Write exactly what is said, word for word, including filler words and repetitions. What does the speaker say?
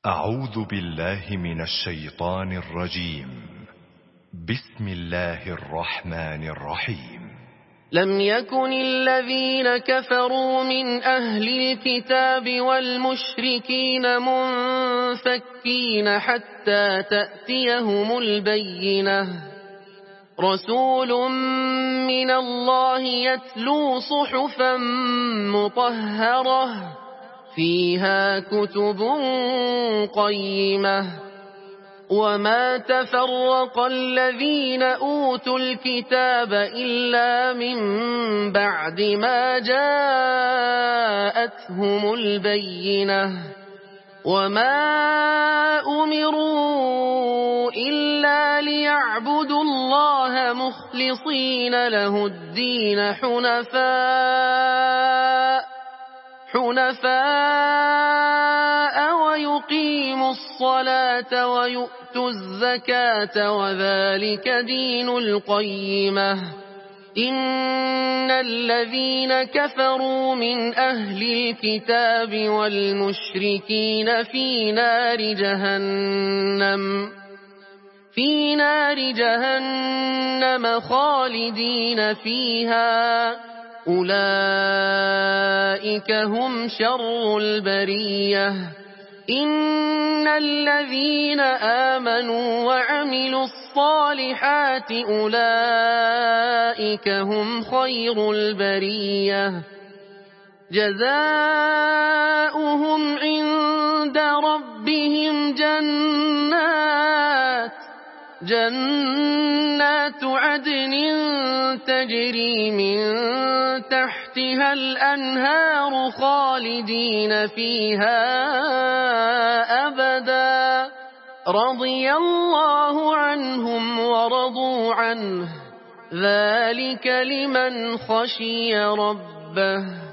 أعوذ بالله من الشيطان الرجيم. بسم الله الرحمن الرحيم. لم يكن الذين كفروا من أهل الكتاب والمشركين منفكين حتى تأتيهم البينة، رسول من الله يتلو صحفا مطهرة فيها كتب قيمة. وما تفرق الذين أوتوا الكتاب إلا من بعد ما جاءتهم البينة، وما أمروا إلا ليعبدوا الله مخلصين له الدين حنفاء حنفاء ويقيموا الصلاة ويؤتوا الزكاة وذلك دين القيمة. إن الذين كفروا من أهل الكتاب والمشركين في نار جهنم في نار جهنم خالدين فيها، أولئك هم شر البرية. إن الذين آمنوا وعملوا الصالحات أولئك هم خير البرية، جزاؤهم عند ربهم جنات جنات عدن تجري من تحتها الأنهار خالدين فيها أبدا، رضي الله عنهم ورضوا عنه، ذلك لمن خشي ربه.